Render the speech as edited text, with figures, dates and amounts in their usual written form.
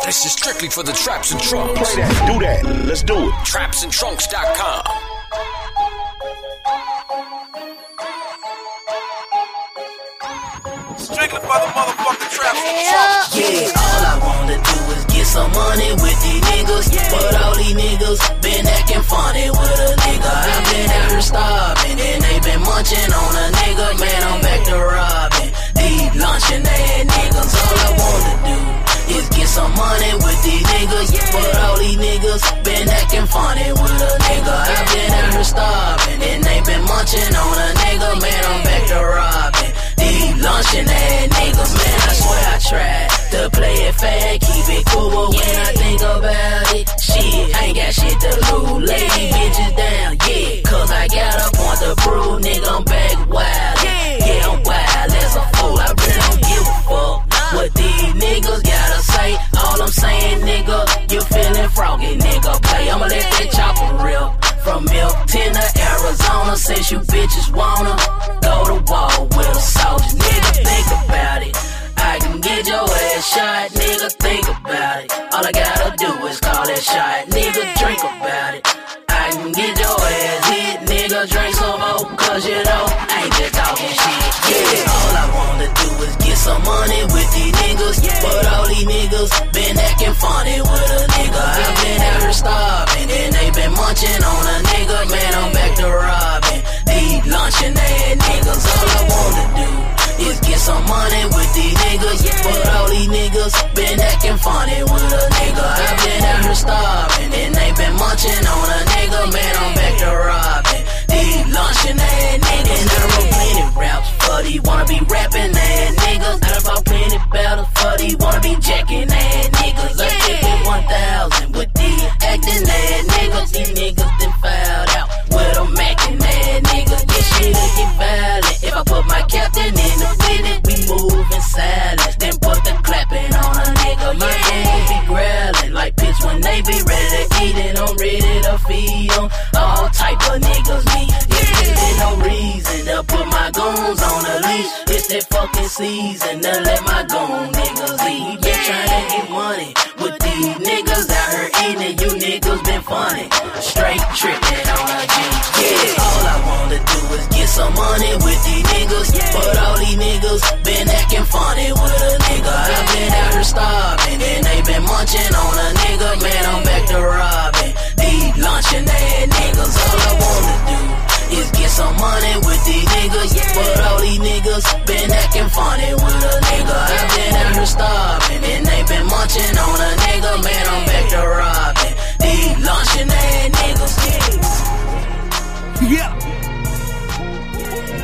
This is strictly for the Traps and Trunks. Play that, do that, let's do it. TrapsandTrunks.com. Strictly for the motherfucking Traps and Trunks. Yeah, all I wanna do is get some money with these niggas. But all these niggas been acting funny with a nigga. I've been out here starving and they been munching on a nigga. Man, I'm back to robbing these lunching ass niggas. All I wanna do is get some money with these niggas. But all these niggas been acting funny with a nigga. I've been out here starving and they been munching on a nigga. Man, I'm back to robbing these lunching ass niggas. Man, I swear I tried to play it fast, keep it cool, but when I think about it, shit, I ain't got shit to lose. Lay these bitches down, yeah, cause I got a point to prove, nigga, I'm back wild. Yeah, I'm wild as a fool, I really don't give a fuck what these niggas gotta say. All I'm saying, nigga, you feeling froggy, nigga, play. I'ma let that chopper rip from Milton to Arizona. Since you bitches wanna go to war with a soldier, nigga, think about it. I can get your ass shot, nigga, think about it. All I gotta do is call that shot, nigga, drink about it. I can get your ass hit, nigga, drink some more, cause you know, I ain't just talking shit. Yeah, all I wanna do is get some money with these niggas. But all these niggas been acting funny with a nigga. I've been out here starving and they been munching on a nigga. Man, I'm back to robbing these lunching ass niggas. All I wanna do is get some money with these niggas. But all these niggas been acting funny with a nigga. I've been out here starving and they been munching on a nigga. Man, I'm back to robbing these lunching ass niggas. And I wrote plenty raps for these wanna be rapping ass niggas. I done fought plenty battles for these wanna be jacking ass niggas. I kept it 1,000 with these acting ass niggas. These niggas done fouled out with a macking ass niggas. Yeah, shit get violent. If I put my captain in the minute, we move in silence. Then put the clapping on a nigga. My game be growling like pitch when they be ready to eat it. I'm ready to feed them all type of niggas. Me, yeah, there's no reason to put my goons on a leash. It's that fucking season to let my goon niggas eat. Been trying to get money with these niggas out here eating it. You niggas been funny, straight tripping on a G. Yeah, all I wanna do is get some money with these niggas. But all these niggas been acting funny with a nigga. I've been out here starving and they been munching on a nigga. Man, I'm back to robbing these lunching ass niggas. All I wanna do is get some money with these niggas. But all these niggas been acting funny with a nigga. I've been out here starving and they been munching on a nigga. Man, I'm back to robbing these lunching ass niggas. Yeah.